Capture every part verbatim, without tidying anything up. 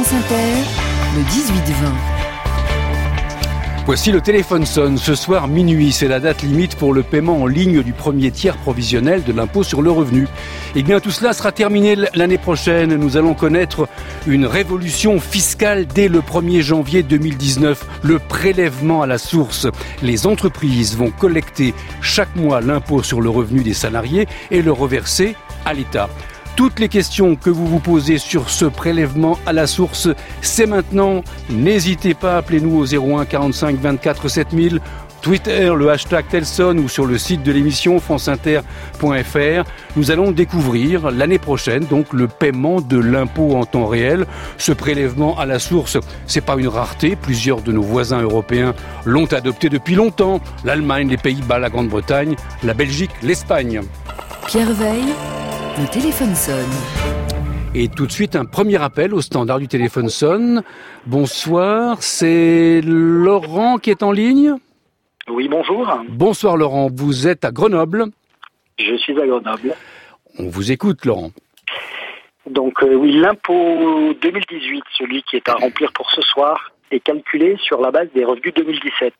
France Inter, le dix-huit vingt. Voici le téléphone sonne. Ce soir, minuit, c'est la date limite pour le paiement en ligne du premier tiers provisionnel de l'impôt sur le revenu. Eh bien, tout cela sera terminé l'année prochaine. Nous allons connaître une révolution fiscale dès le premier janvier deux mille dix-neuf. Le prélèvement à la source. Les entreprises vont collecter chaque mois l'impôt sur le revenu des salariés et le reverser à l'État. Toutes les questions que vous vous posez sur ce prélèvement à la source, c'est maintenant. N'hésitez pas, appelez-nous au zéro un quarante-cinq vingt-quatre sept mille, Twitter, le hashtag Telson ou sur le site de l'émission franceinter point f r. Nous allons découvrir l'année prochaine donc le paiement de l'impôt en temps réel. Ce prélèvement à la source, c'est pas une rareté. Plusieurs de nos voisins européens l'ont adopté depuis longtemps. L'Allemagne, les Pays-Bas, la Grande-Bretagne, la Belgique, l'Espagne. Pierre Veil, le téléphone sonne. Et tout de suite, un premier appel au standard du téléphone sonne. Bonsoir, c'est Laurent qui est en ligne ? Oui, bonjour. Bonsoir Laurent, vous êtes à Grenoble ? Je suis à Grenoble. On vous écoute Laurent. Donc euh, oui, l'impôt deux mille dix-huit, celui qui est à remplir pour ce soir, est calculé sur la base des revenus deux mille dix-sept.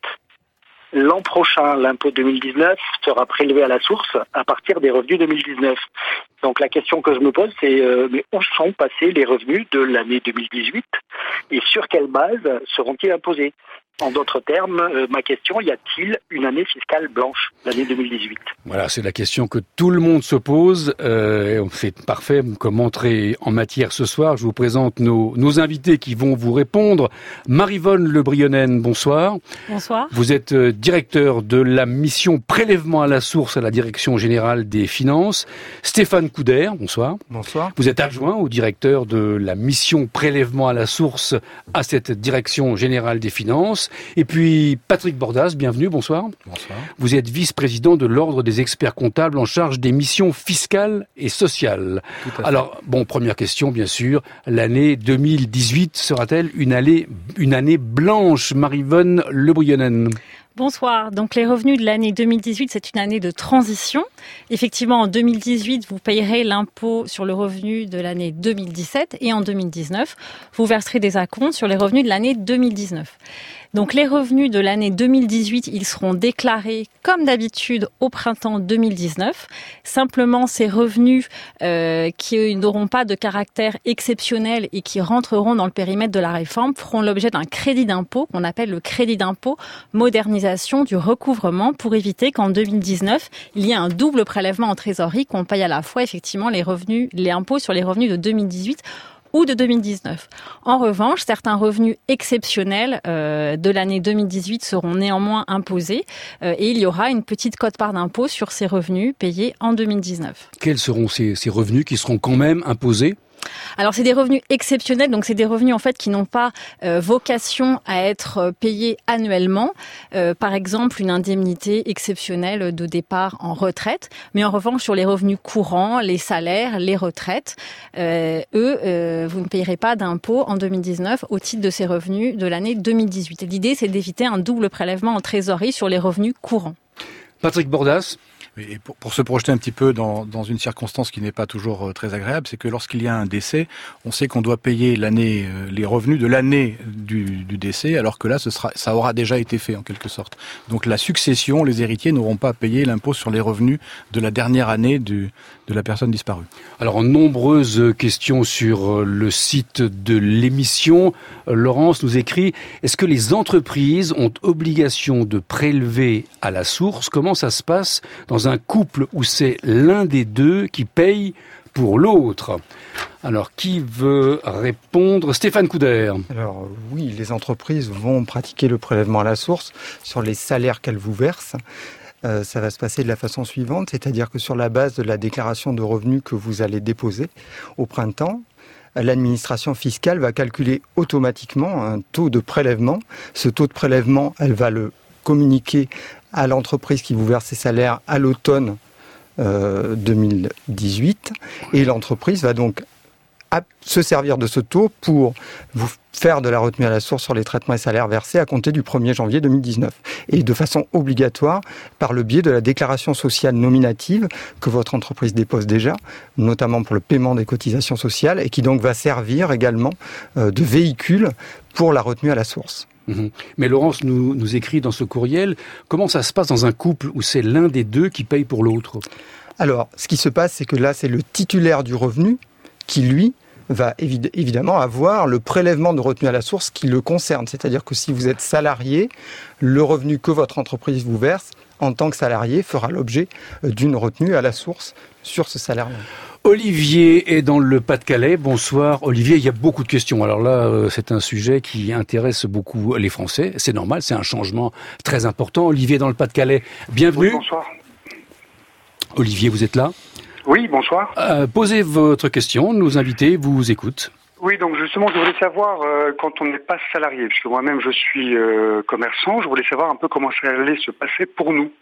L'an prochain, l'impôt deux mille dix-neuf sera prélevé à la source à partir des revenus deux mille dix-neuf. Donc la question que je me pose, c'est euh, mais où sont passés les revenus de l'année deux mille dix-huit et sur quelle base seront-ils imposés ? En d'autres termes, euh, ma question, y a-t-il une année fiscale blanche, l'année deux mille dix-huit ? Voilà, c'est la question que tout le monde se pose. Euh, c'est parfait comme entrée en matière ce soir. Je vous présente nos, nos invités qui vont vous répondre. Maryvonne Le Brionen, bonsoir. Bonsoir. Vous êtes euh, directeur de la mission prélèvement à la source à la Direction Générale des Finances. Stéphane Couder, bonsoir. Bonsoir. Vous êtes adjoint au directeur de la mission prélèvement à la source à cette Direction Générale des Finances. Et puis Patrick Bordas, bienvenue, bonsoir. Bonsoir. Vous êtes vice-président de l'Ordre des experts comptables en charge des missions fiscales et sociales. Tout à fait. Alors, bon, première question, bien sûr, l'année deux mille dix-huit sera-t-elle une année, une année blanche, Maryvonne Le Brionen ? Bonsoir. Donc les revenus de l'année deux mille dix-huit, c'est une année de transition. Effectivement, en deux mille dix-huit, vous payerez l'impôt sur le revenu de l'année deux mille dix-sept et en deux mille dix-neuf, vous verserez des acomptes sur les revenus de l'année deux mille dix-neuf. Donc les revenus de l'année deux mille dix-huit, ils seront déclarés comme d'habitude au printemps deux mille dix-neuf. Simplement, ces revenus euh, qui n'auront pas de caractère exceptionnel et qui rentreront dans le périmètre de la réforme feront l'objet d'un crédit d'impôt qu'on appelle le crédit d'impôt modernisation du recouvrement pour éviter qu'en deux mille dix-neuf, il y ait un double prélèvement en trésorerie qu'on paye à la fois effectivement les revenus, les impôts sur les revenus de deux mille dix-huit ou de deux mille dix-neuf. En revanche, certains revenus exceptionnels euh, de l'année deux mille dix-huit seront néanmoins imposés euh, et il y aura une petite quote-part d'impôt sur ces revenus payés en deux mille dix-neuf. Quels seront ces, ces revenus qui seront quand même imposés ? Alors c'est des revenus exceptionnels, donc c'est des revenus en fait qui n'ont pas euh, vocation à être payés annuellement. Euh, par exemple, une indemnité exceptionnelle de départ en retraite. Mais en revanche, sur les revenus courants, les salaires, les retraites, euh, eux, euh, vous ne payerez pas d'impôt en deux mille dix-neuf au titre de ces revenus de l'année deux mille dix-huit. L'idée, c'est d'éviter un double prélèvement en trésorerie sur les revenus courants. Patrick Bordas ? Et pour, pour se projeter un petit peu dans, dans une circonstance qui n'est pas toujours euh, très agréable, c'est que lorsqu'il y a un décès, on sait qu'on doit payer l'année, euh, les revenus de l'année du, du décès, alors que là, ce sera, ça aura déjà été fait en quelque sorte. Donc la succession, les héritiers n'auront pas payé l'impôt sur les revenus de la dernière année du, de la personne disparue. Alors, nombreuses questions sur le site de l'émission. Laurence nous écrit, est-ce que les entreprises ont obligation de prélever à la source ? Comment ça se passe dans un couple où c'est l'un des deux qui paye pour l'autre? Alors, qui veut répondre ? Stéphane Couder. Alors oui, les entreprises vont pratiquer le prélèvement à la source sur les salaires qu'elles vous versent. Euh, ça va se passer de la façon suivante, c'est-à-dire que sur la base de la déclaration de revenus que vous allez déposer au printemps, l'administration fiscale va calculer automatiquement un taux de prélèvement. Ce taux de prélèvement, elle va le communiquer à l'entreprise qui vous verse ses salaires à l'automne euh, deux mille dix-huit. Et l'entreprise va donc à se servir de ce taux pour vous faire de la retenue à la source sur les traitements et salaires versés à compter du premier janvier deux mille dix-neuf. Et de façon obligatoire par le biais de la déclaration sociale nominative que votre entreprise dépose déjà, notamment pour le paiement des cotisations sociales, et qui donc va servir également euh, de véhicule pour la retenue à la source. Mmh. Mais Laurence nous, nous écrit dans ce courriel, comment ça se passe dans un couple où c'est l'un des deux qui paye pour l'autre ? Alors, ce qui se passe, c'est que là, c'est le titulaire du revenu qui, lui, va évid- évidemment avoir le prélèvement de retenue à la source qui le concerne. C'est-à-dire que si vous êtes salarié, le revenu que votre entreprise vous verse en tant que salarié fera l'objet d'une retenue à la source sur ce salaire-là. Olivier est dans le Pas-de-Calais. Bonsoir Olivier, il y a beaucoup de questions. Alors là, c'est un sujet qui intéresse beaucoup les Français. C'est normal, c'est un changement très important. Olivier dans le Pas-de-Calais, bienvenue. Oui, bonsoir. Olivier, vous êtes là ? Oui, bonsoir. Euh, posez votre question, nos invités vous écoutent. Oui, donc justement, je voulais savoir, euh, quand on n'est pas salarié, puisque moi-même je suis euh, commerçant, je voulais savoir un peu comment ça allait se passer pour nous.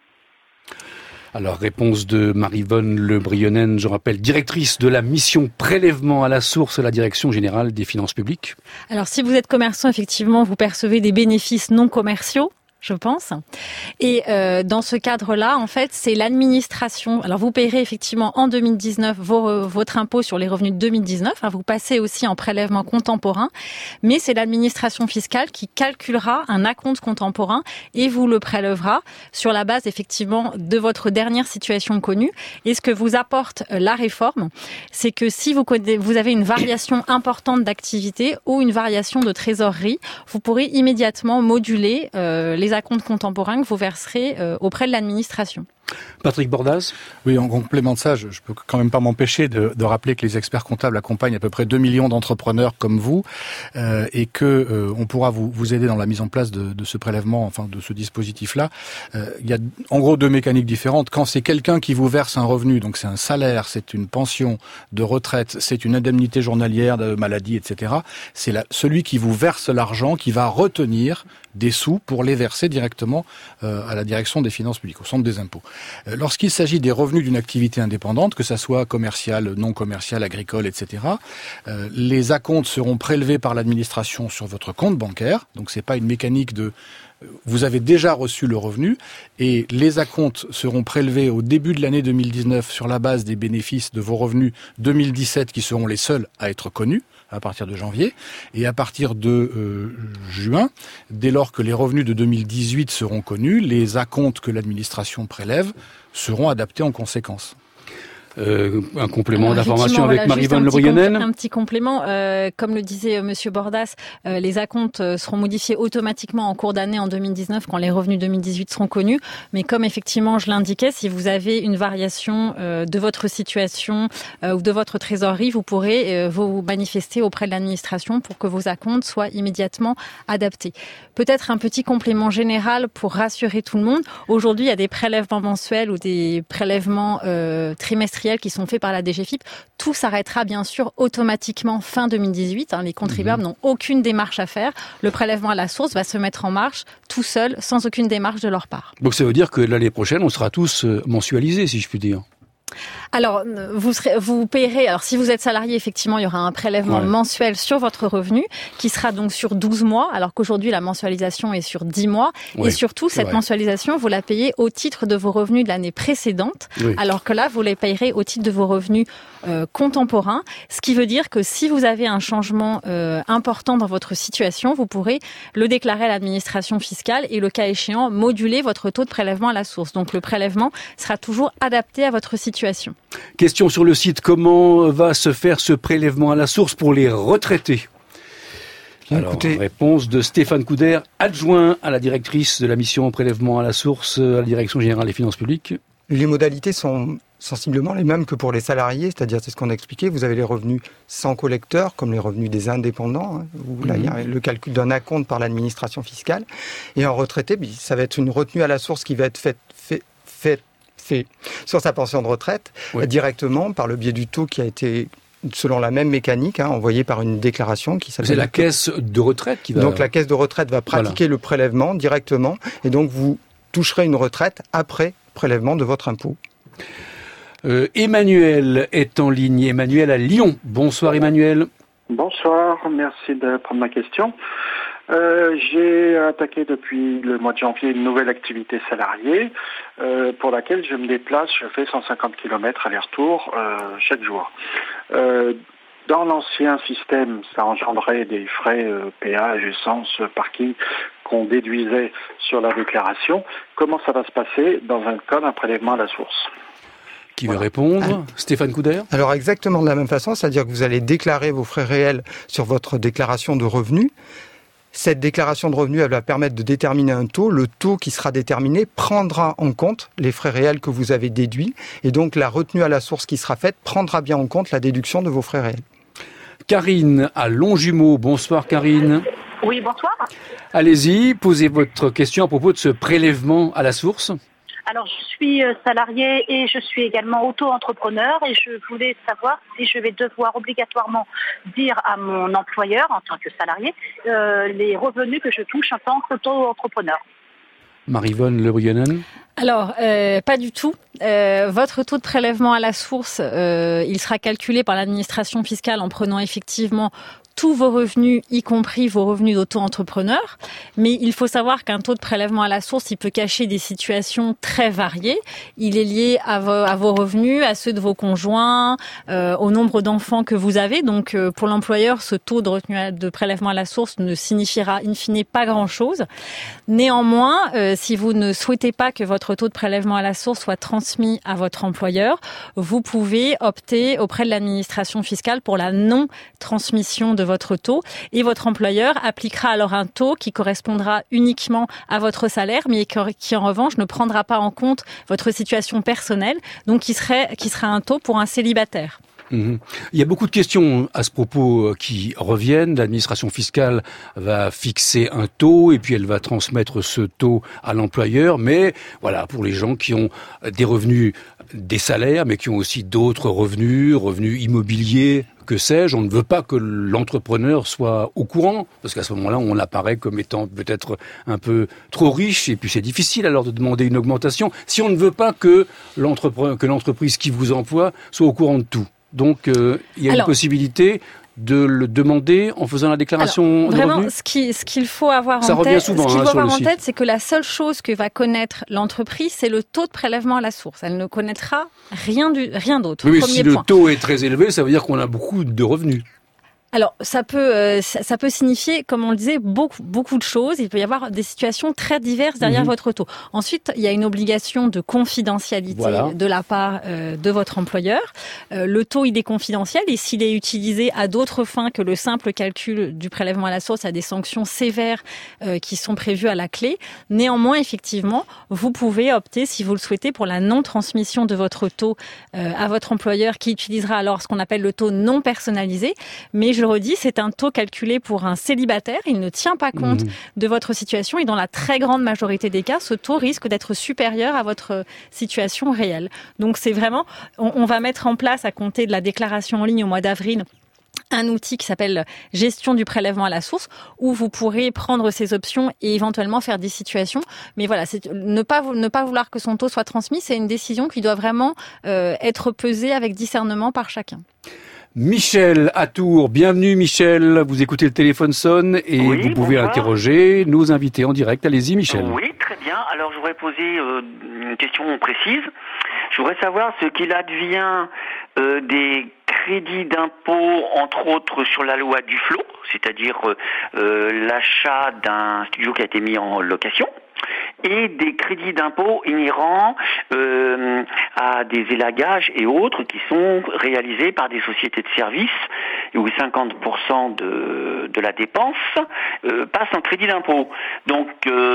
Alors, réponse de Marie-Vonne Le Brionnen, je rappelle, directrice de la mission prélèvement à la source à la Direction Générale des Finances Publiques. Alors, si vous êtes commerçant, effectivement, vous percevez des bénéfices non commerciaux, je pense. Et euh, dans ce cadre-là, en fait, c'est l'administration. Alors, vous payerez effectivement en deux mille dix-neuf vos, votre impôt sur les revenus de deux mille dix-neuf. Hein, vous passez aussi en prélèvement contemporain, mais c'est l'administration fiscale qui calculera un acompte contemporain et vous le prélèvera sur la base effectivement de votre dernière situation connue. Et ce que vous apporte la réforme, c'est que si vous, vous avez une variation importante d'activité ou une variation de trésorerie, vous pourrez immédiatement moduler euh, les acomptes contemporains que vous verserez euh, auprès de l'administration. Patrick Bordas ? Oui, en complément de ça, je, je peux quand même pas m'empêcher de, de rappeler que les experts comptables accompagnent à peu près deux millions d'entrepreneurs comme vous euh, et que euh, on pourra vous, vous aider dans la mise en place de, de ce prélèvement, enfin de ce dispositif-là. Euh, il y a en gros deux mécaniques différentes. Quand c'est quelqu'un qui vous verse un revenu, donc c'est un salaire, c'est une pension de retraite, c'est une indemnité journalière de maladie, et cetera. C'est la, celui qui vous verse l'argent qui va retenir des sous pour les verser directement euh, à la Direction des Finances Publiques, au Centre des Impôts. Lorsqu'il s'agit des revenus d'une activité indépendante, que ça soit commerciale, non commerciale, agricole, et cetera, euh, les acomptes seront prélevés par l'administration sur votre compte bancaire. Donc c'est pas une mécanique de vous avez déjà reçu le revenu et les acomptes seront prélevés au début de l'année deux mille dix-neuf sur la base des bénéfices de vos revenus deux mille dix-sept qui seront les seuls à être connus à partir de janvier. Et à partir de euh, juin, dès lors que les revenus de deux mille dix-huit seront connus, les acomptes que l'administration prélève seront adaptés en conséquence. Euh, un complément Alors, d'information avec voilà, Marie-Vonne Le un petit Brionnen. compl- Un petit complément, euh, comme le disait euh, Monsieur Bordas, euh, les acomptes euh, seront modifiés automatiquement en cours d'année en deux mille dix-neuf quand les revenus deux mille dix-huit seront connus. Mais comme effectivement je l'indiquais, si vous avez une variation euh, de votre situation euh, ou de votre trésorerie, vous pourrez euh, vous manifester auprès de l'administration pour que vos acomptes soient immédiatement adaptés. Peut-être un petit complément général pour rassurer tout le monde. Aujourd'hui, il y a des prélèvements mensuels ou des prélèvements euh, trimestriels qui sont faits par la D G F I P. Tout s'arrêtera bien sûr automatiquement fin deux mille dix-huit. Hein, les contribuables mmh. n'ont aucune démarche à faire. Le prélèvement à la source va se mettre en marche tout seul, sans aucune démarche de leur part. Donc ça veut dire que l'année prochaine, on sera tous mensualisés, si je puis dire. Alors, vous serez, vous payerez, alors si vous êtes salarié, effectivement, il y aura un prélèvement ouais. mensuel sur votre revenu qui sera donc sur douze mois, alors qu'aujourd'hui, la mensualisation est sur dix mois. Oui, et surtout, cette vrai. mensualisation, vous la payez au titre de vos revenus de l'année précédente, oui. alors que là, vous les payerez au titre de vos revenus euh, contemporains. Ce qui veut dire que si vous avez un changement euh, important dans votre situation, vous pourrez le déclarer à l'administration fiscale et, le cas échéant, moduler votre taux de prélèvement à la source. Donc, le prélèvement sera toujours adapté à votre situation. Question sur le site, comment va se faire ce prélèvement à la source pour les retraités ? Alors, écoutez, réponse de Stéphane Couder, adjoint à la directrice de la mission prélèvement à la source à la Direction Générale des Finances Publiques. Les modalités sont sensiblement les mêmes que pour les salariés, c'est-à-dire, c'est ce qu'on a expliqué, vous avez les revenus sans collecteur, comme les revenus des indépendants, hein, où là, mmh. il y a le calcul d'un acompte par l'administration fiscale. Et en retraité, ça va être une retenue à la source qui va être faite fait, fait, fait sur sa pension de retraite, oui. directement par le biais du taux qui a été, selon la même mécanique, hein, envoyé par une déclaration qui s'appelle... C'est la caisse de retraite qui va... Donc la caisse de retraite va pratiquer voilà. le prélèvement directement, et donc vous toucherez une retraite après prélèvement de votre impôt. Euh, Emmanuel est en ligne. Emmanuel à Lyon. Bonsoir Emmanuel. Bonsoir, merci de prendre ma question. Euh, j'ai attaqué depuis le mois de janvier une nouvelle activité salariée euh, pour laquelle je me déplace, je fais cent cinquante kilomètres aller-retour euh, chaque jour. Euh, dans l'ancien système, ça engendrait des frais euh, péage, essence, parking qu'on déduisait sur la déclaration. Comment ça va se passer dans un cas d'un prélèvement à la source ? Qui veut répondre ? Alors, Stéphane Couder ? Alors exactement de la même façon, c'est-à-dire que vous allez déclarer vos frais réels sur votre déclaration de revenus. Cette déclaration de revenus, elle va permettre de déterminer un taux. Le taux qui sera déterminé prendra en compte les frais réels que vous avez déduits. Et donc la retenue à la source qui sera faite prendra bien en compte la déduction de vos frais réels. Karine à Longjumeau. Bonsoir Karine. Oui, bonsoir. Allez-y, posez votre question à propos de ce prélèvement à la source. Alors, je suis salariée et je suis également auto-entrepreneur et je voulais savoir si je vais devoir obligatoirement dire à mon employeur, en tant que salarié, euh, les revenus que je touche en tant qu'auto-entrepreneur. Marie-Vonne Le Brionen. Alors, euh, pas du tout. Euh, votre taux de prélèvement à la source, euh, il sera calculé par l'administration fiscale en prenant effectivement tous vos revenus, y compris vos revenus d'auto-entrepreneur. Mais il faut savoir qu'un taux de prélèvement à la source, il peut cacher des situations très variées. Il est lié à vos, à vos revenus, à ceux de vos conjoints, euh, au nombre d'enfants que vous avez. Donc, euh, pour l'employeur, ce taux de retenue de prélèvement à la source ne signifiera in fine pas grand-chose. Néanmoins, euh, si vous ne souhaitez pas que votre taux de prélèvement à la source soit transmis à votre employeur, vous pouvez opter auprès de l'administration fiscale pour la non-transmission de votre taux et votre employeur appliquera alors un taux qui correspondra uniquement à votre salaire mais qui en revanche ne prendra pas en compte votre situation personnelle, donc qui serait, qui sera un taux pour un célibataire. Mmh. Il y a beaucoup de questions à ce propos qui reviennent. L'administration fiscale va fixer un taux et puis elle va transmettre ce taux à l'employeur. Mais voilà, pour les gens qui ont des revenus, des salaires, mais qui ont aussi d'autres revenus, revenus immobiliers, que sais-je, on ne veut pas que l'entrepreneur soit au courant, parce qu'à ce moment-là, on apparaît comme étant peut-être un peu trop riche, et puis c'est difficile alors de demander une augmentation, si on ne veut pas que l'entrepreneur, que l'entreprise qui vous emploie soit au courant de tout. Donc, euh, il y a alors, une possibilité de le demander en faisant la déclaration alors, de vraiment, revenus. ce qui, ce qu'il faut avoir Ça en revient tête, souvent, ce qu'il hein, faut sur avoir le en site. tête, c'est que la seule chose que va connaître l'entreprise, c'est le taux de prélèvement à la source. Elle ne connaîtra rien du, rien d'autre. Oui, mais Premier si point. le taux est très élevé, ça veut dire qu'on a beaucoup de revenus. Alors, ça peut, euh, ça, ça peut signifier, comme on le disait, beaucoup, beaucoup de choses. Il peut y avoir des situations très diverses derrière mmh. votre taux. Ensuite, il y a une obligation de confidentialité voilà. de la part euh, de votre employeur. Euh, le taux, il est confidentiel et s'il est utilisé à d'autres fins que le simple calcul du prélèvement à la source, il y a des sanctions sévères euh, qui sont prévues à la clé. Néanmoins, effectivement, vous pouvez opter, si vous le souhaitez, pour la non-transmission de votre taux euh, à votre employeur qui utilisera alors ce qu'on appelle le taux non personnalisé. Mais je le redis, c'est un taux calculé pour un célibataire. Il ne tient pas compte mmh. de votre situation et dans la très grande majorité des cas, ce taux risque d'être supérieur à votre situation réelle. Donc c'est vraiment, on, on va mettre en place à compter de la déclaration en ligne au mois d'avril un outil qui s'appelle gestion du prélèvement à la source où vous pourrez prendre ces options et éventuellement faire des situations. Mais voilà, c'est, ne pas ne pas vouloir que son taux soit transmis, c'est une décision qui doit vraiment euh, être pesée avec discernement par chacun. Michel à Tours, bienvenue Michel, vous écoutez le téléphone sonne et oui, vous pouvez bonsoir. interroger nos invités en direct. Allez-y Michel. Oui, très bien. Alors je voudrais poser euh, une question précise. Je voudrais savoir ce qu'il advient euh, des crédits d'impôt, entre autres sur la loi Duflot, c'est-à-dire euh, l'achat d'un studio qui a été mis en location, et des crédits d'impôt inhérents euh, à des élagages et autres qui sont réalisés par des sociétés de services où cinquante pour cent de, de la dépense euh, passe en crédit d'impôt. Donc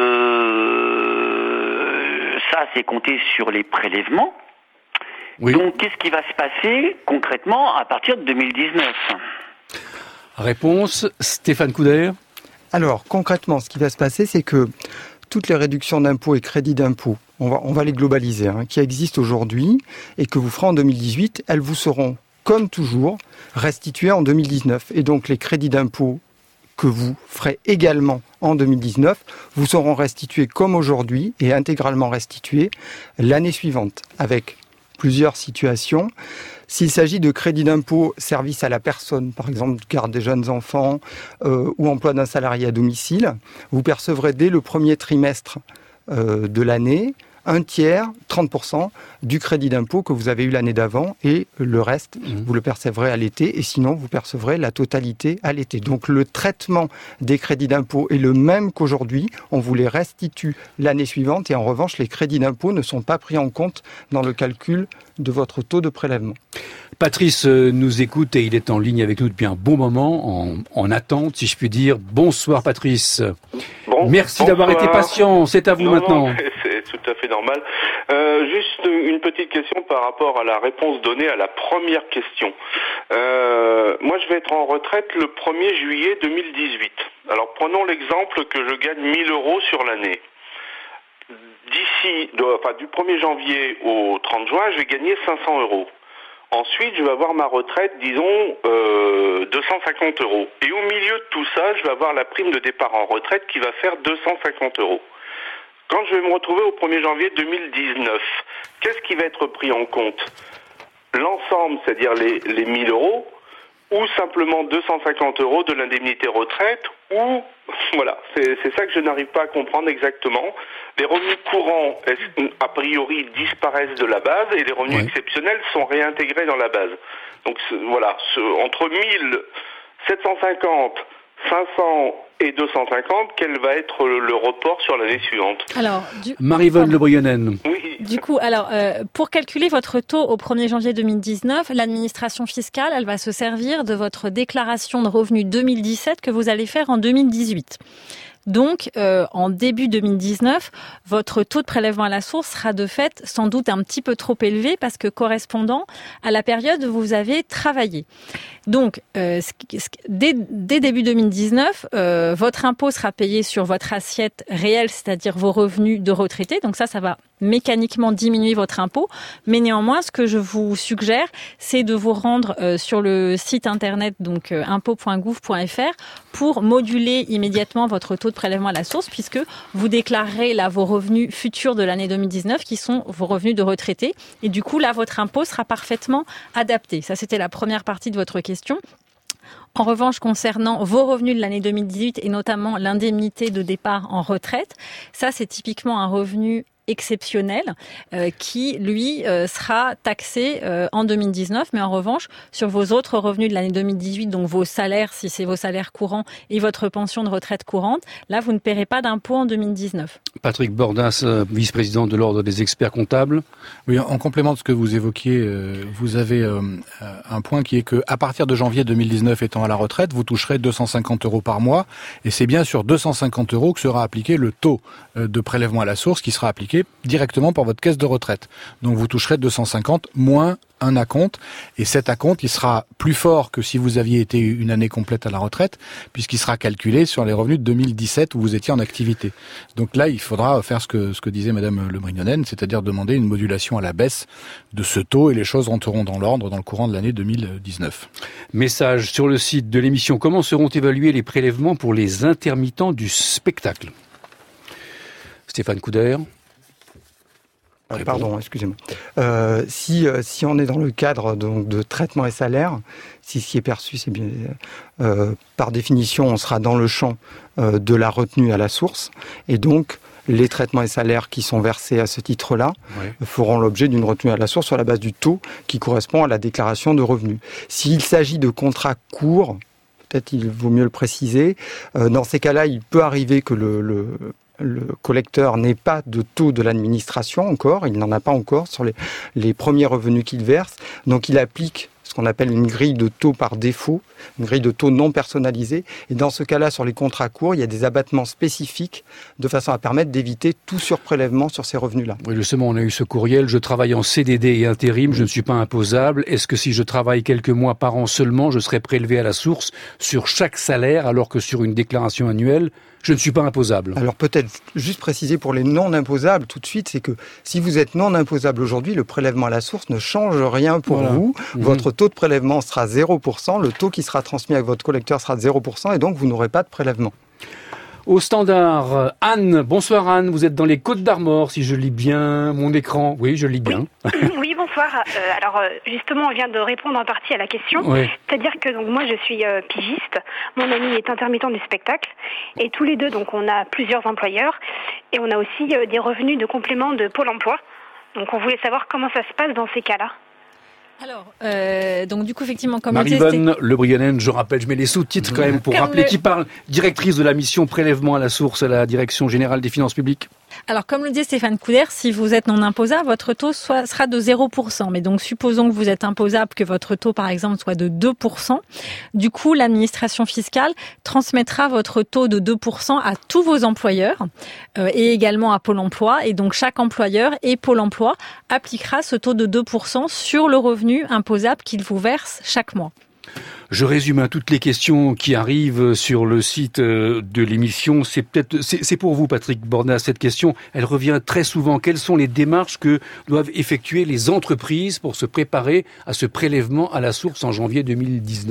euh, ça, c'est compté sur les prélèvements. Oui. Donc qu'est-ce qui va se passer concrètement à partir de deux mille dix-neuf ? Réponse, Stéphane Couder. Alors concrètement, ce qui va se passer, c'est que toutes les réductions d'impôts et crédits d'impôts, on va, on va les globaliser, hein, qui existent aujourd'hui et que vous ferez en deux mille dix-huit, elles vous seront, comme toujours, restituées en deux mille dix-neuf. Et donc les crédits d'impôts que vous ferez également en deux mille dix-neuf vous seront restitués comme aujourd'hui et intégralement restitués l'année suivante, avec plusieurs situations. S'il s'agit de crédit d'impôt service à la personne, par exemple garde des jeunes enfants euh, ou emploi d'un salarié à domicile, vous percevrez dès le premier trimestre euh, de l'année un tiers, trente pour cent du crédit d'impôt que vous avez eu l'année d'avant et le reste, mmh. vous le percevrez à l'été et sinon vous percevrez la totalité à l'été. Donc le traitement des crédits d'impôt est le même qu'aujourd'hui, on vous les restitue l'année suivante et en revanche les crédits d'impôt ne sont pas pris en compte dans le calcul de votre taux de prélèvement. Patrice nous écoute et il est en ligne avec nous depuis un bon moment, en, en attente si je puis dire. Bonsoir Patrice. Bon, Merci bonsoir. D'avoir été patient, c'est à vous non, maintenant. Non, c'est tout à fait normal. Euh, juste une petite question par rapport à la réponse donnée à la première question. Euh, moi je vais être en retraite le premier juillet deux mille dix-huit. Alors prenons l'exemple que je gagne mille euros sur l'année. D'ici, de, enfin du premier janvier au trente juin, je vais gagner cinq cents euros. Ensuite, je vais avoir ma retraite, disons, euh, deux cent cinquante euros. Et au milieu de tout ça, je vais avoir la prime de départ en retraite qui va faire deux cent cinquante euros. Quand je vais me retrouver au premier janvier deux mille dix-neuf, qu'est-ce qui va être pris en compte ? L'ensemble, c'est-à-dire les, les mille euros, ou simplement deux cent cinquante euros de l'indemnité retraite, ou, voilà, c'est, c'est ça que je n'arrive pas à comprendre exactement. Les revenus courants, a priori, disparaissent de la base et les revenus oui. exceptionnels sont réintégrés dans la base. Donc voilà, ce, entre mille sept cent cinquante, cinq cents et deux cent cinquante, quel va être le, le report sur l'année suivante ? Alors, du... Marie-Vonne Le Brionen. Oui. Du coup, alors, euh, pour calculer votre taux au premier janvier deux mille dix-neuf, l'administration fiscale, elle va se servir de votre déclaration de revenus deux mille dix-sept que vous allez faire en deux mille dix-huit. Donc, euh, en début deux mille dix-neuf, votre taux de prélèvement à la source sera de fait sans doute un petit peu trop élevé parce que correspondant à la période où vous avez travaillé. Donc, euh, dès, dès début deux mille dix-neuf, euh, votre impôt sera payé sur votre assiette réelle, c'est-à-dire vos revenus de retraité. Donc ça, ça va mécaniquement diminuer votre impôt. Mais néanmoins, ce que je vous suggère, c'est de vous rendre euh, sur le site internet donc euh, impôt point gouv point f r pour moduler immédiatement votre taux de prélèvement à la source, puisque vous déclarerez là vos revenus futurs de l'année deux mille dix-neuf, qui sont vos revenus de retraité. Et du coup, là, votre impôt sera parfaitement adapté. Ça, c'était la première partie de votre question. En revanche, concernant vos revenus de l'année deux mille dix-huit et notamment l'indemnité de départ en retraite, ça, c'est typiquement un revenu exceptionnel euh, qui, lui, euh, sera taxé euh, en deux mille dix-neuf. Mais en revanche, sur vos autres revenus de l'année deux mille dix-huit, donc vos salaires, si c'est vos salaires courants, et votre pension de retraite courante, là, vous ne paierez pas d'impôt en deux mille dix-neuf. Patrick Bordas, vice-président de l'Ordre des experts comptables. Oui, en complément de ce que vous évoquiez, euh, vous avez euh, un point qui est que à partir de janvier deux mille dix-neuf, étant à la retraite, vous toucherez deux cent cinquante euros par mois, et c'est bien sur deux cent cinquante euros que sera appliqué le taux euh, de prélèvement à la source qui sera appliqué directement par votre caisse de retraite. Donc vous toucherez deux cent cinquante moins un acompte, et cet acompte, il sera plus fort que si vous aviez été une année complète à la retraite, puisqu'il sera calculé sur les revenus de deux mille dix-sept où vous étiez en activité. Donc là, il faudra faire ce que, ce que disait Madame Le Brionen, c'est-à-dire demander une modulation à la baisse de ce taux, et les choses rentreront dans l'ordre dans le courant de l'année deux mille dix-neuf. Message sur le site de l'émission. Comment seront évalués les prélèvements pour les intermittents du spectacle ? Stéphane Couder. Pardon, excusez-moi. Euh, si euh, si on est dans le cadre donc de traitement et salaire, si ce qui est perçu, c'est bien euh, par définition, on sera dans le champ euh, de la retenue à la source, et donc les traitements et salaires qui sont versés à ce titre-là oui. feront l'objet d'une retenue à la source sur la base du taux qui correspond à la déclaration de revenus. S'il s'agit de contrats courts, peut-être il vaut mieux le préciser. Euh, dans ces cas-là, il peut arriver que le, le le collecteur n'ait pas de taux de l'administration encore, il n'en a pas encore sur les, les premiers revenus qu'il verse, donc il applique ce qu'on appelle une grille de taux par défaut, une grille de taux non personnalisée, et dans ce cas-là, sur les contrats courts, il y a des abattements spécifiques de façon à permettre d'éviter tout surprélèvement sur ces revenus-là. Oui, justement, on a eu ce courriel, je travaille en C D D et intérim, je ne suis pas imposable, est-ce que si je travaille quelques mois par an seulement, je serai prélevé à la source sur chaque salaire, alors que sur une déclaration annuelle, je ne suis pas imposable? Alors peut-être juste préciser pour les non imposables tout de suite, c'est que si vous êtes non imposable aujourd'hui, le prélèvement à la source ne change rien pour voilà. vous. Mmh. Votre taux de prélèvement sera zéro pour cent, le taux qui sera transmis avec votre collecteur sera de zéro pour cent, et donc vous n'aurez pas de prélèvement. Au standard, Anne, bonsoir Anne, vous êtes dans les Côtes d'Armor, si je lis bien mon écran. Oui, je lis bien. Oui, oui bonsoir. Euh, alors euh, justement, on vient de répondre en partie à la question. Oui. C'est-à-dire que donc moi je suis euh, pigiste, mon ami est intermittent du spectacle, et tous les deux donc on a plusieurs employeurs et on a aussi euh, des revenus de complément de Pôle Emploi. Donc on voulait savoir comment ça se passe dans ces cas-là. Alors, euh, donc du coup, effectivement, comme Marie-Vonne Le Brionen, je rappelle, je mets les sous-titres quand même pour comme rappeler le... qui parle, directrice de la mission prélèvement à la source à la Direction Générale des Finances Publiques. Alors, comme le dit Stéphane Couder, si vous êtes non imposable, votre taux soit, sera de zéro pour cent. Mais donc, supposons que vous êtes imposable, que votre taux, par exemple, soit de deux pour cent. Du coup, l'administration fiscale transmettra votre taux de deux pour cent à tous vos employeurs euh, et également à Pôle emploi. Et donc, chaque employeur et Pôle emploi appliquera ce taux de deux pour cent sur le revenu imposable qu'il vous verse chaque mois. Je résume à toutes les questions qui arrivent sur le site de l'émission. C'est peut-être, c'est, c'est pour vous, Patrick Bordas, cette question. Elle revient très souvent. Quelles sont les démarches que doivent effectuer les entreprises pour se préparer à ce prélèvement à la source en janvier deux mille dix-neuf ?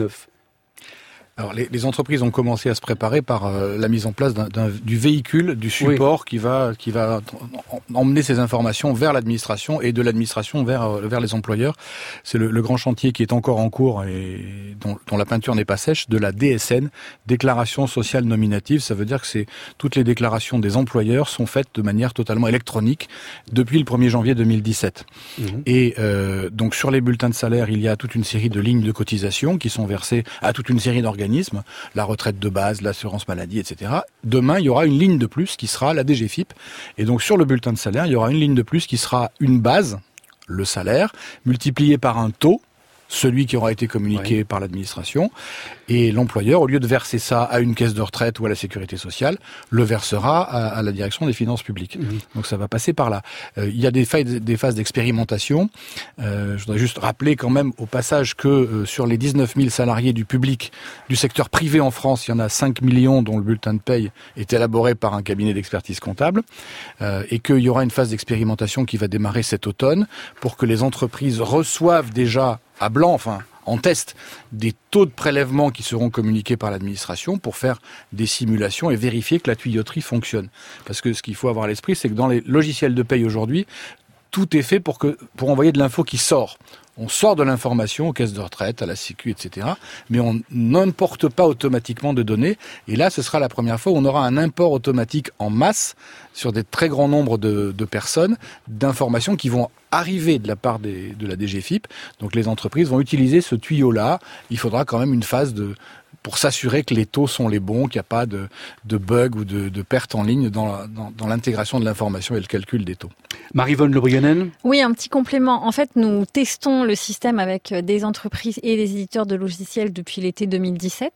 Alors, les, les entreprises ont commencé à se préparer par euh, la mise en place d'un, d'un, du véhicule, du support oui. qui va qui va emmener ces informations vers l'administration et de l'administration vers euh, vers les employeurs. C'est le, le grand chantier qui est encore en cours et dont, dont la peinture n'est pas sèche, de la D S N, déclaration sociale nominative. Ça veut dire que c'est toutes les déclarations des employeurs sont faites de manière totalement électronique depuis le premier janvier deux mille dix-sept. Mmh. Et euh, donc sur les bulletins de salaire, il y a toute une série de lignes de cotisation qui sont versées à toute une série d'organismes. La retraite de base, l'assurance maladie, et cetera. Demain, il y aura une ligne de plus qui sera la D G F I P. Et donc, sur le bulletin de salaire, il y aura une ligne de plus qui sera une base, le salaire, multiplié par un taux, celui qui aura été communiqué oui. par l'administration, et l'employeur, au lieu de verser ça à une caisse de retraite ou à la sécurité sociale, le versera à, à la direction des finances publiques. Mmh. Donc ça va passer par là. Euh, il y a des, failles, des phases d'expérimentation. Euh, je voudrais juste rappeler quand même au passage que euh, sur les dix-neuf mille salariés du public, du secteur privé en France, il y en a cinq millions dont le bulletin de paye est élaboré par un cabinet d'expertise comptable, euh, et qu'il y aura une phase d'expérimentation qui va démarrer cet automne pour que les entreprises reçoivent déjà à blanc, enfin en test, des taux de prélèvement qui seront communiqués par l'administration pour faire des simulations et vérifier que la tuyauterie fonctionne. Parce que ce qu'il faut avoir à l'esprit, c'est que dans les logiciels de paye aujourd'hui, tout est fait pour que pour envoyer de l'info qui sort. On sort de l'information aux caisses de retraite, à la Sécu, et cetera. Mais on n'importe pas automatiquement de données. Et là, ce sera la première fois où on aura un import automatique en masse sur des très grands nombres de, de personnes, d'informations qui vont arriver de la part des, de la D G F I P. Donc les entreprises vont utiliser ce tuyau-là. Il faudra quand même une phase de... pour s'assurer que les taux sont les bons, qu'il n'y a pas de, de bugs ou de, de pertes en ligne dans, la, dans, dans l'intégration de l'information et le calcul des taux. Marie-Vonne Le Brionen ? Oui, un petit complément. En fait, nous testons le système avec des entreprises et des éditeurs de logiciels depuis l'été deux mille dix-sept.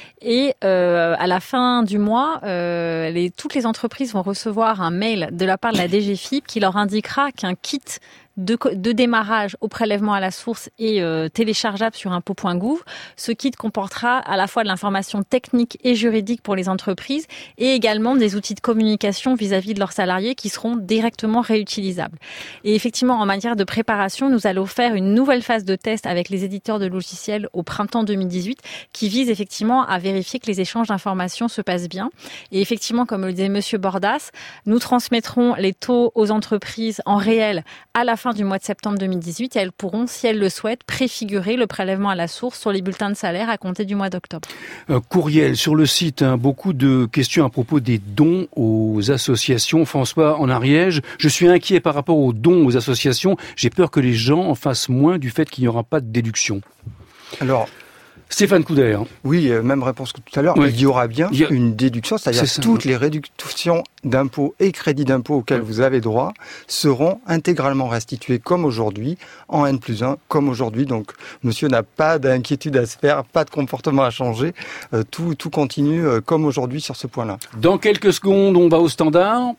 Et euh, à la fin du mois, euh, les, toutes les entreprises vont recevoir un mail de la part de la D G F I P qui leur indiquera qu'un kit De, de démarrage au prélèvement à la source est euh, téléchargeable sur impôts point gouv. Ce kit comportera à la fois de l'information technique et juridique pour les entreprises et également des outils de communication vis-à-vis de leurs salariés qui seront directement réutilisables. Et effectivement, en matière de préparation, nous allons faire une nouvelle phase de test avec les éditeurs de logiciels au printemps deux mille dix-huit qui vise effectivement à vérifier que les échanges d'informations se passent bien. Et effectivement, comme le disait Monsieur Bordas, nous transmettrons les taux aux entreprises en réel à la fin du mois de septembre deux mille dix-huit et elles pourront, si elles le souhaitent, préfigurer le prélèvement à la source sur les bulletins de salaire à compter du mois d'octobre. Un courriel sur le site, hein, beaucoup de questions à propos des dons aux associations. François en Ariège, je suis inquiet par rapport aux dons aux associations. J'ai peur que les gens en fassent moins du fait qu'il n'y aura pas de déduction. Alors, Stéphane Couder. Oui, même réponse que tout à l'heure. Oui. Il y aura bien a... une déduction, c'est-à-dire que toutes les réductions d'impôts et crédits d'impôts auxquels oui. vous avez droit seront intégralement restituées comme aujourd'hui, en N plus un, comme aujourd'hui. Donc, monsieur n'a pas d'inquiétude à se faire, pas de comportement à changer. Euh, tout, tout continue euh, comme aujourd'hui sur ce point-là. Dans quelques secondes, on va au standard.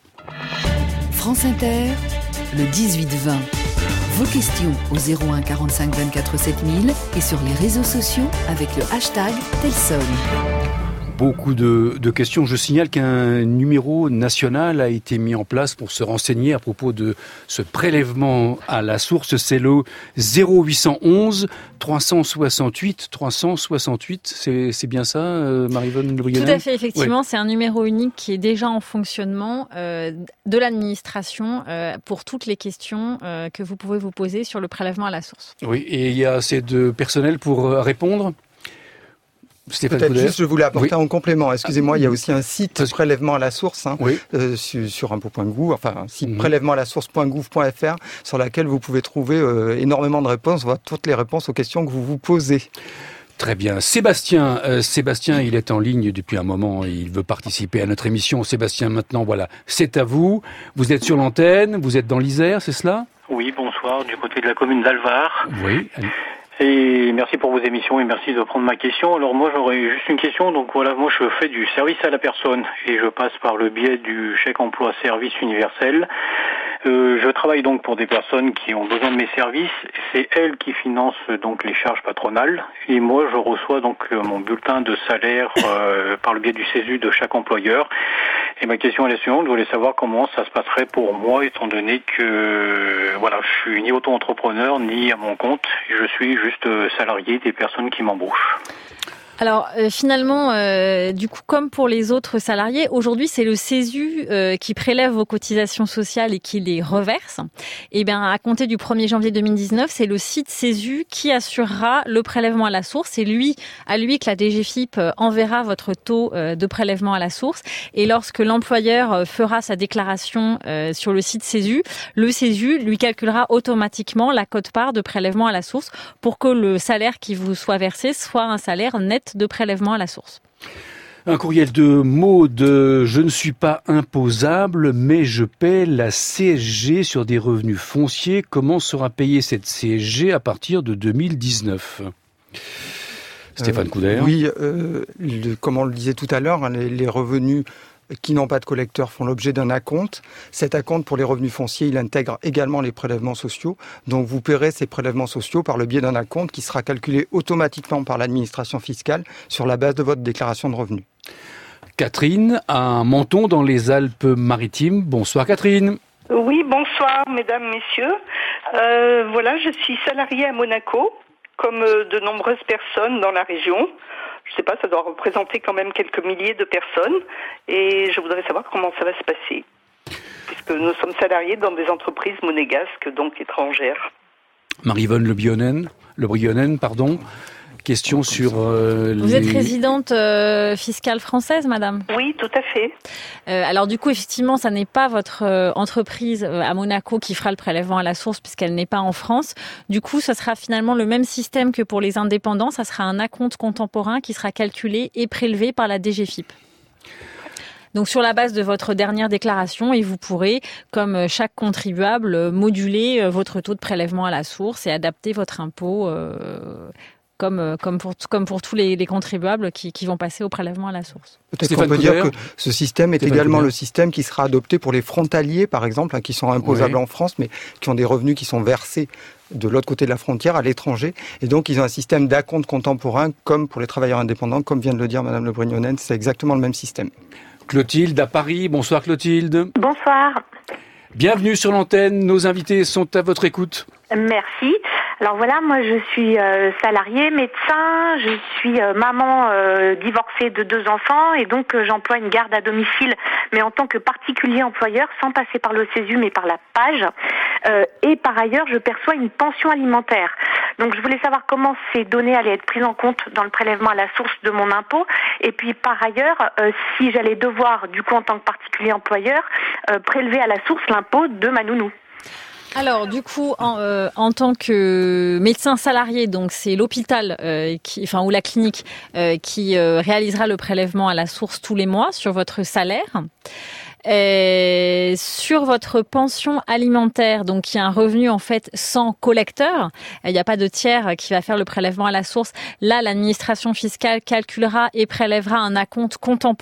France Inter, le dix-huit vingt. Vos questions au zéro un quarante-cinq vingt-quatre sept mille et sur les réseaux sociaux avec le hashtag Telson. Beaucoup de, de questions. Je signale qu'un numéro national a été mis en place pour se renseigner à propos de ce prélèvement à la source. C'est le zéro huit cent onze trois cent soixante-huit trois cent soixante-huit. C'est, c'est bien ça, euh, Marie-Vonne Le Brionnet ? Tout à fait, effectivement. Ouais. C'est un numéro unique qui est déjà en fonctionnement euh, de l'administration euh, pour toutes les questions euh, que vous pouvez vous poser sur le prélèvement à la source. Oui, et il y a assez de personnel pour euh, répondre ? Stéphane Peut-être Couder. juste, je voulais apporter Oui. en complément. Excusez-moi, il y a aussi un site Vas-y. prélèvement à la source hein, Oui. euh, sur, sur impôt point gouv, enfin un site Mhm. prélèvement à la source point gouv point f r sur laquelle vous pouvez trouver euh, énormément de réponses, voire toutes les réponses aux questions que vous vous posez. Très bien. Sébastien, euh, Sébastien, il est en ligne depuis un moment. Il veut participer à notre émission. Sébastien, maintenant, voilà, c'est à vous. Vous êtes sur l'antenne, vous êtes dans l'Isère, c'est cela ? Oui, bonsoir, du côté de la commune d'Alvar. Oui. Allez. Et merci pour vos émissions et merci de prendre ma question. Alors moi j'aurais juste une question. Donc voilà, moi je fais du service à la personne et je passe par le biais du chèque emploi service universel. Euh, je travaille donc pour des personnes qui ont besoin de mes services. C'est elles qui financent donc les charges patronales et moi je reçois donc mon bulletin de salaire euh, par le biais du CESU de chaque employeur. Et ma question est la suivante, je voulais savoir comment ça se passerait pour moi étant donné que voilà, je suis ni auto-entrepreneur ni à mon compte, je suis juste salarié des personnes qui m'embauchent. Alors euh, finalement, euh, du coup, comme pour les autres salariés, aujourd'hui c'est le CESU euh, qui prélève vos cotisations sociales et qui les reverse. Et bien, à compter du premier janvier deux mille dix-neuf, c'est le site CESU qui assurera le prélèvement à la source. C'est lui, à lui que la D G F I P enverra votre taux euh, de prélèvement à la source. Et lorsque l'employeur fera sa déclaration euh, sur le site CESU, le CESU lui calculera automatiquement la quote-part de prélèvement à la source pour que le salaire qui vous soit versé soit un salaire net de prélèvement à la source. Un courriel de Maud. Je ne suis pas imposable, mais je paie la C S G sur des revenus fonciers. Comment sera payée cette C S G à partir de deux mille dix-neuf ? Stéphane Couder. Euh, oui, euh, le, comme on le disait tout à l'heure, hein, les, les revenus qui n'ont pas de collecteur font l'objet d'un acompte. Cet acompte pour les revenus fonciers, il intègre également les prélèvements sociaux. Donc vous paierez ces prélèvements sociaux par le biais d'un acompte qui sera calculé automatiquement par l'administration fiscale sur la base de votre déclaration de revenus. Catherine, à Menton dans les Alpes-Maritimes. Bonsoir Catherine. Oui, bonsoir mesdames, messieurs. Euh, voilà, je suis salariée à Monaco, comme de nombreuses personnes dans la région. Je ne sais pas, ça doit représenter quand même quelques milliers de personnes et je voudrais savoir comment ça va se passer, puisque nous sommes salariés dans des entreprises monégasques, donc étrangères. Marie-Vonne Le Brionnet, Le Brionnet, pardon. Question sur euh, Vous les... êtes résidente euh, fiscale française, madame ? Oui, tout à fait. Euh, alors du coup, effectivement, ça n'est pas votre euh, entreprise euh, à Monaco qui fera le prélèvement à la source puisqu'elle n'est pas en France. Du coup, ce sera finalement le même système que pour les indépendants. Ça sera un acompte contemporain qui sera calculé et prélevé par la D G F I P. Donc sur la base de votre dernière déclaration, et vous pourrez, comme chaque contribuable, moduler votre taux de prélèvement à la source et adapter votre impôt euh, comme, comme, pour, comme pour tous les, les contribuables qui, qui vont passer au prélèvement à la source. Peut-être qu'on peut dire que ce système est également le système qui sera adopté pour les frontaliers, par exemple, hein, qui sont imposables oui. en France, mais qui ont des revenus qui sont versés de l'autre côté de la frontière, à l'étranger. Et donc, ils ont un système d'acompte contemporain, comme pour les travailleurs indépendants, comme vient de le dire Madame Le Brionnet. C'est exactement le même système. Clotilde à Paris. Bonsoir Clotilde. Bonsoir. Bienvenue sur l'antenne. Nos invités sont à votre écoute. Merci. Alors voilà, moi je suis euh, salariée, médecin, je suis euh, maman euh, divorcée de deux enfants et donc euh, j'emploie une garde à domicile, mais en tant que particulier employeur, sans passer par le CESU mais par la PAGE. Euh, et par ailleurs, je perçois une pension alimentaire. Donc je voulais savoir comment ces données allaient être prises en compte dans le prélèvement à la source de mon impôt. Et puis par ailleurs, euh, si j'allais devoir, du coup en tant que particulier employeur, euh, prélever à la source l'impôt de ma nounou. Alors du coup, en, euh, en tant que médecin salarié, donc c'est l'hôpital, euh, qui, enfin ou la clinique, euh, qui euh, réalisera le prélèvement à la source tous les mois sur votre salaire. Et sur votre pension alimentaire, donc il y a un revenu en fait sans collecteur, il n'y a pas de tiers qui va faire le prélèvement à la source. Là, l'administration fiscale calculera et prélèvera un acompte contemporain.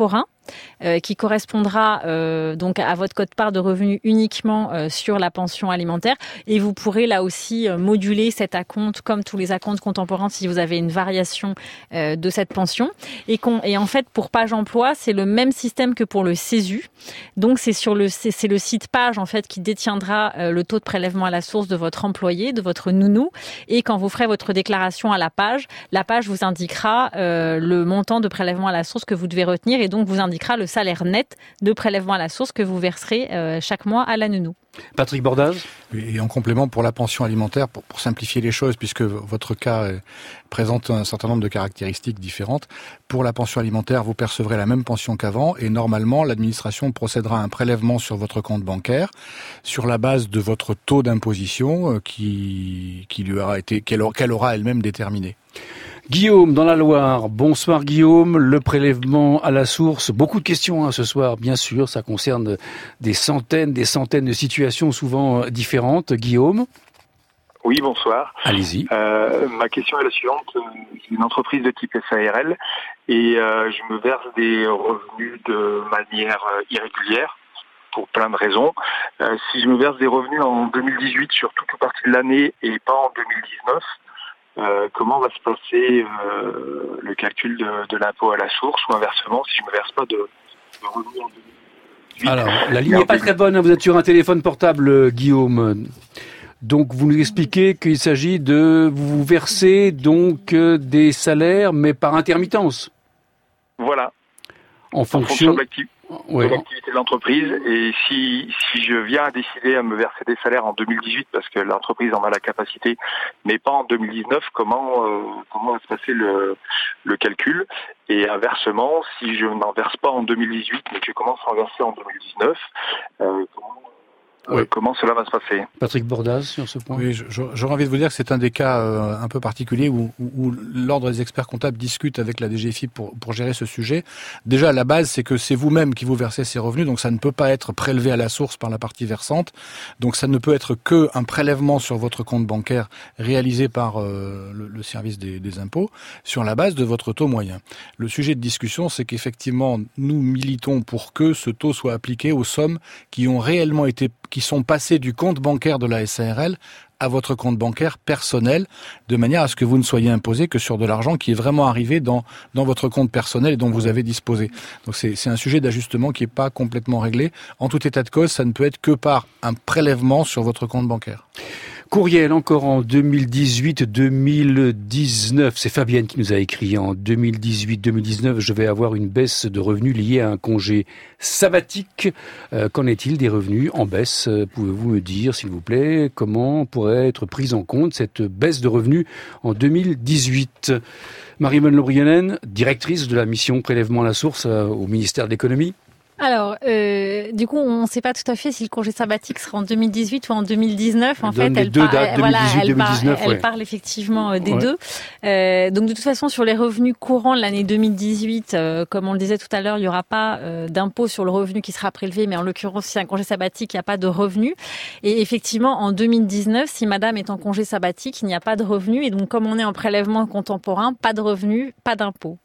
euh, qui correspondra euh, donc à votre quote-part de revenu uniquement euh, sur la pension alimentaire. Et vous pourrez là aussi euh, moduler cet acompte comme tous les acomptes contemporains si vous avez une variation euh, de cette pension. Et, qu'on, et en fait, pour Page Emploi, c'est le même système que pour le CESU. Donc c'est sur le c'est, c'est le site Page en fait qui détiendra euh, le taux de prélèvement à la source de votre employé, de votre nounou. Et quand vous ferez votre déclaration à la Page, la Page vous indiquera euh, le montant de prélèvement à la source que vous devez retenir et donc vous indiquera le salaire net de prélèvement à la source que vous verserez euh, chaque mois à la nounou. Patrick Bordaz. Et en complément, pour la pension alimentaire, pour, pour simplifier les choses, puisque votre cas euh, présente un certain nombre de caractéristiques différentes, pour la pension alimentaire, vous percevrez la même pension qu'avant et normalement, l'administration procédera à un prélèvement sur votre compte bancaire sur la base de votre taux d'imposition euh, qui, qui lui aura été, qu'elle, qu'elle aura elle-même déterminé. Guillaume, dans la Loire. Bonsoir Guillaume. Le prélèvement à la source. Beaucoup de questions hein, ce soir, bien sûr. Ça concerne des centaines, des centaines de situations souvent différentes. Guillaume. Oui, bonsoir. Allez-y. Euh, ma question est la suivante. J'ai une entreprise de type S A R L et euh, je me verse des revenus de manière irrégulière pour plein de raisons. Euh, si je me verse des revenus en deux mille dix-huit sur toute une partie de l'année et pas en deux mille dix-neuf, Euh, comment va se passer euh, le calcul de, de l'impôt à la source ou inversement si je ne me verse pas de, de revenus en deux mille dix-huit. Alors, la ligne n'est pas très bonne, vous êtes sur un téléphone portable, Guillaume. Donc, vous nous expliquez qu'il s'agit de vous verser donc euh, des salaires, mais par intermittence. Voilà. En, en fonction, fonction de, l'acti- ouais. de l'activité de l'entreprise. Et si, si je viens à décider à me verser des salaires en deux mille dix-huit, parce que l'entreprise en a la capacité, mais pas en deux mille dix-neuf, comment, euh, comment va se passer le, le calcul? Et inversement, si je n'en verse pas en deux mille dix-huit, mais que je commence à en verser en deux mille dix-neuf, euh, comment... Oui. Comment cela va se passer? Patrick Bordaz, sur ce point. Oui, j'aurais envie de vous dire que c'est un des cas euh, un peu particuliers où, où, où l'ordre des experts comptables discute avec la D G F I pour, pour gérer ce sujet. Déjà, la base, c'est que c'est vous-même qui vous versez ces revenus, donc ça ne peut pas être prélevé à la source par la partie versante. Donc ça ne peut être que un prélèvement sur votre compte bancaire réalisé par euh, le, le service des, des impôts sur la base de votre taux moyen. Le sujet de discussion, c'est qu'effectivement, nous militons pour que ce taux soit appliqué aux sommes qui ont réellement été qui sont passés du compte bancaire de la S A R L à votre compte bancaire personnel, de manière à ce que vous ne soyez imposé que sur de l'argent qui est vraiment arrivé dans dans votre compte personnel et dont vous avez disposé. Donc c'est c'est un sujet d'ajustement qui est pas complètement réglé. En tout état de cause, ça ne peut être que par un prélèvement sur votre compte bancaire. Courriel encore en deux mille dix-huit deux mille dix-neuf. C'est Fabienne qui nous a écrit en deux mille dix-huit deux mille dix-neuf. Je vais avoir une baisse de revenus liée à un congé sabbatique. Euh, qu'en est-il des revenus en baisse? Pouvez-vous me dire, s'il vous plaît, comment pourrait être prise en compte cette baisse de revenus en deux mille dix-huit? Marie-Mone Lebrionen, directrice de la mission prélèvement à la source au ministère de l'économie. Alors, euh, du coup, on ne sait pas tout à fait si le congé sabbatique sera en deux mille dix-huit ou en deux mille dix-neuf. En fait, elle, par, dates, voilà, elle, par, elle ouais. parle effectivement euh, des ouais. deux. Euh, donc, de toute façon, sur les revenus courants de l'année deux mille dix-huit, euh, comme on le disait tout à l'heure, il n'y aura pas euh, d'impôt sur le revenu qui sera prélevé, mais en l'occurrence, si c'est un congé sabbatique, il n'y a pas de revenu. Et effectivement, en deux mille dix-neuf, si madame est en congé sabbatique, il n'y a pas de revenu. Et donc, comme on est en prélèvement contemporain, pas de revenu, pas d'impôt.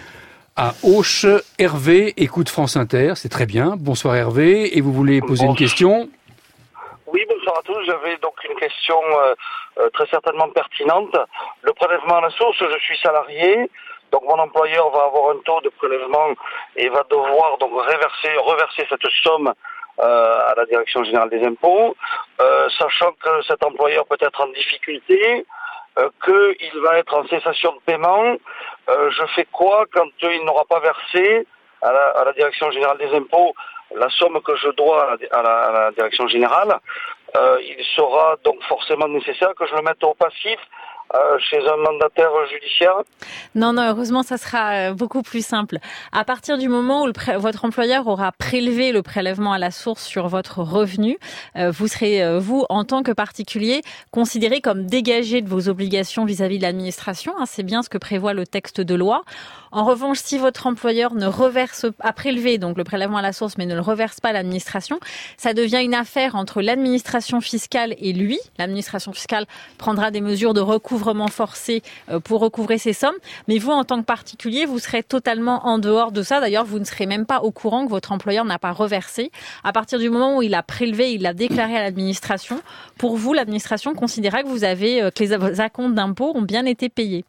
À Auch, Hervé écoute France Inter, c'est très bien. Bonsoir Hervé, et vous voulez poser bonsoir. Une question? Oui, bonsoir à tous. J'avais donc une question euh, très certainement pertinente. Le prélèvement à la source, je suis salarié, donc mon employeur va avoir un taux de prélèvement et va devoir donc reverser, reverser cette somme euh, à la Direction Générale des Impôts, euh, sachant que cet employeur peut être en difficulté, euh, qu'il va être en cessation de paiement. Euh, je fais quoi quand euh, il n'aura pas versé à la, à la Direction Générale des Impôts la somme que je dois à la, à la, à la Direction Générale? euh, Il sera donc forcément nécessaire que je le mette au passif Euh, chez un mandataire judiciaire? Non, non, heureusement, ça sera beaucoup plus simple. À partir du moment où le pré- votre employeur aura prélevé le prélèvement à la source sur votre revenu, euh, vous serez, euh, vous, en tant que particulier, considéré comme dégagé de vos obligations vis-à-vis de l'administration. Hein, c'est bien ce que prévoit le texte de loi. En revanche, si votre employeur ne reverse, a prélevé donc le prélèvement à la source, mais ne le reverse pas à l'administration, ça devient une affaire entre l'administration fiscale et lui. L'administration fiscale prendra des mesures de recouvrement recouvrement forcé pour recouvrer ces sommes. Mais vous, en tant que particulier, vous serez totalement en dehors de ça. D'ailleurs, vous ne serez même pas au courant que votre employeur n'a pas reversé. À partir du moment où il a prélevé, il l'a déclaré à l'administration, pour vous, l'administration considérera que vous avez, que les acomptes d'impôts ont bien été payés.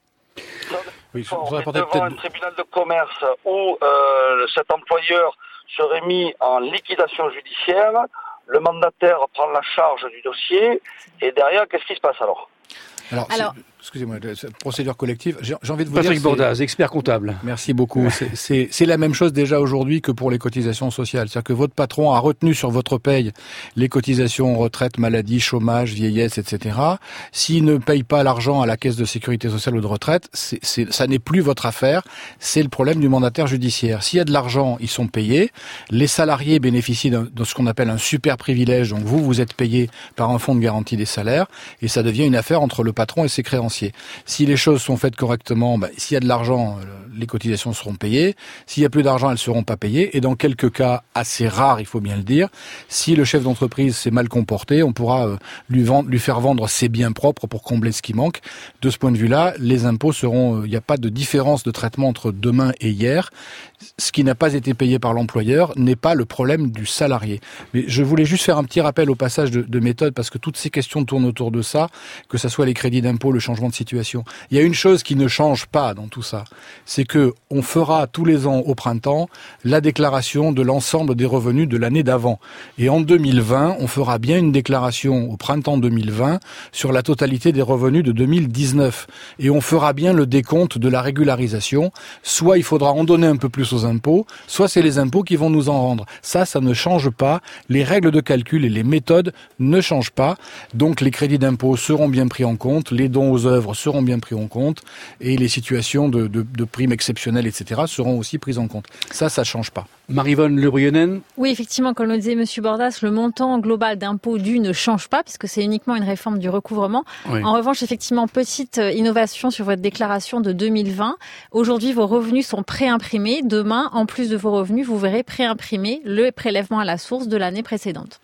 Oui, je voudrais apporter devant un tribunal de commerce où euh, cet employeur serait mis en liquidation judiciaire, le mandataire prend la charge du dossier, et derrière, qu'est-ce qui se passe alors ? Alors, alors excusez-moi, procédure collective, j'ai, j'ai envie de vous Patrick dire... Patrick Bordaz, expert comptable. Merci beaucoup. C'est, c'est, c'est la même chose déjà aujourd'hui que pour les cotisations sociales. C'est-à-dire que votre patron a retenu sur votre paye les cotisations retraite, maladie, chômage, vieillesse, et cetera. S'il ne paye pas l'argent à la caisse de sécurité sociale ou de retraite, c'est, c'est, ça n'est plus votre affaire. C'est le problème du mandataire judiciaire. S'il y a de l'argent, ils sont payés. Les salariés bénéficient d'un, de ce qu'on appelle un super privilège. Donc vous, vous êtes payé par un fonds de garantie des salaires et ça devient une affaire entre le patron et ses créanciers. Si les choses sont faites correctement, bah, s'il y a de l'argent, les cotisations seront payées. S'il y a plus d'argent, elles seront pas payées. Et dans quelques cas assez rares, il faut bien le dire, si le chef d'entreprise s'est mal comporté, on pourra euh, lui, vendre, lui faire vendre ses biens propres pour combler ce qui manque. De ce point de vue-là, les impôts seront... Il euh, n'y a pas de différence de traitement entre demain et hier. Ce qui n'a pas été payé par l'employeur n'est pas le problème du salarié. Mais je voulais juste faire un petit rappel au passage de, de méthode, parce que toutes ces questions tournent autour de ça, que ça soit les crédits d'impôt, le changement de situation. Il y a une chose qui ne change pas dans tout ça, c'est que on fera tous les ans au printemps la déclaration de l'ensemble des revenus de l'année d'avant. Et en deux mille vingt, on fera bien une déclaration au printemps deux mille vingt sur la totalité des revenus de deux mille dix-neuf. Et on fera bien le décompte de la régularisation. Soit il faudra en donner un peu plus aux impôts, soit c'est les impôts qui vont nous en rendre. Ça, ça ne change pas. Les règles de calcul et les méthodes ne changent pas. Donc les crédits d'impôt seront bien pris en compte, les dons aux œuvres seront bien pris en compte, et les situations de, de, de primes exceptionnelles, et cetera seront aussi prises en compte. Ça, ça ne change pas. Marie-Vonne Le Brionen. Oui, effectivement, comme le disait M. Bordas, le montant global d'impôt dû ne change pas, puisque c'est uniquement une réforme du recouvrement. Oui. En revanche, effectivement, petite innovation sur votre déclaration de deux mille vingt. Aujourd'hui, vos revenus sont préimprimés. Demain, en plus de vos revenus, vous verrez préimprimer le prélèvement à la source de l'année précédente.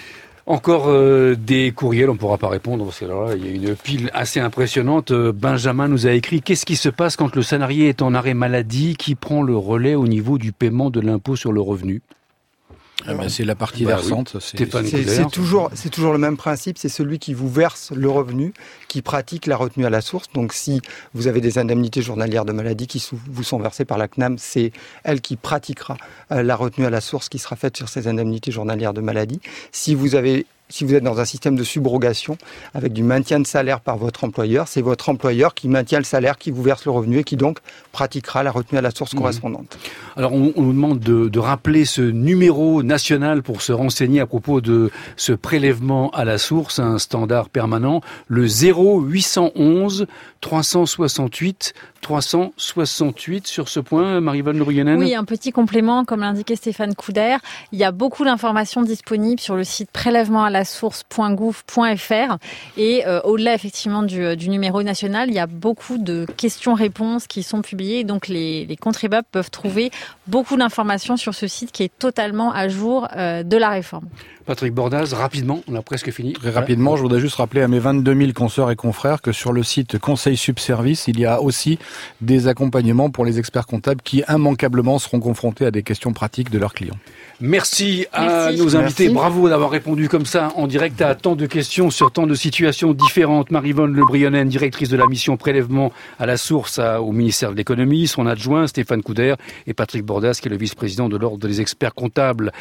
Encore euh, des courriels, on ne pourra pas répondre parce que là, il y a une pile assez impressionnante. Benjamin nous a écrit: qu'est-ce qui se passe quand le salarié est en arrêt maladie? Qui prend le relais au niveau du paiement de l'impôt sur le revenu? Ah ben c'est la partie bah versante. Oui. C'est, c'est, c'est, toujours, c'est toujours le même principe, c'est celui qui vous verse le revenu, qui pratique la retenue à la source. Donc si vous avez des indemnités journalières de maladie qui vous sont versées par la C N A M, c'est elle qui pratiquera la retenue à la source qui sera faite sur ces indemnités journalières de maladie. Si vous avez... Si vous êtes dans un système de subrogation avec du maintien de salaire par votre employeur, c'est votre employeur qui maintient le salaire, qui vous verse le revenu et qui donc pratiquera la retenue à la source mmh. correspondante. Alors on, on nous demande de, de rappeler ce numéro national pour se renseigner à propos de ce prélèvement à la source, un standard permanent, le zéro huit cent onze trois cent soixante-huit trois cent soixante-huit. Sur ce point, Marie-Vonne Le Brionen. Oui, un petit complément, comme l'indiquait Stéphane Couder. Il y a beaucoup d'informations disponibles sur le site prélèvement à la source point gouv point f r et euh, au-delà effectivement du, du numéro national, il y a beaucoup de questions-réponses qui sont publiées. Donc les, les contribuables peuvent trouver beaucoup d'informations sur ce site qui est totalement à jour euh, de la réforme. Patrick Bordaz, rapidement, on a presque fini. Très rapidement, je voudrais juste rappeler à mes vingt-deux mille consoeurs et confrères que sur le site Conseil Subservice, il y a aussi des accompagnements pour les experts comptables qui immanquablement seront confrontés à des questions pratiques de leurs clients. Merci à Merci. nos invités. Merci. Bravo d'avoir répondu comme ça en direct à tant de questions sur tant de situations différentes. Marie-Vonne Le Brionen, directrice de la mission prélèvement à la source à, au ministère de l'économie, son adjoint Stéphane Couder et Patrick Bordaz, qui est le vice-président de l'ordre des experts comptables.